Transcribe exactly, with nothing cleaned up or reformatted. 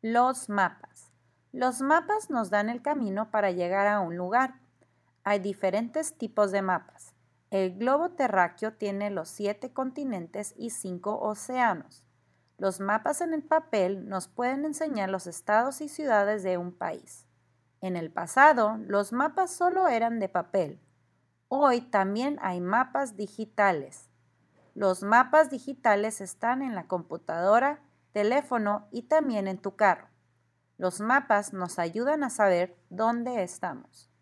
Los mapas. Los mapas nos dan el camino para llegar a un lugar. Hay diferentes tipos de mapas. El globo terráqueo tiene los siete continentes y cinco océanos. Los mapas en el papel nos pueden enseñar los estados y ciudades de un país. En el pasado, los mapas solo eran de papel. Hoy también hay mapas digitales. Los mapas digitales están en la computadora, teléfono y también en tu carro. Los mapas nos ayudan a saber dónde estamos.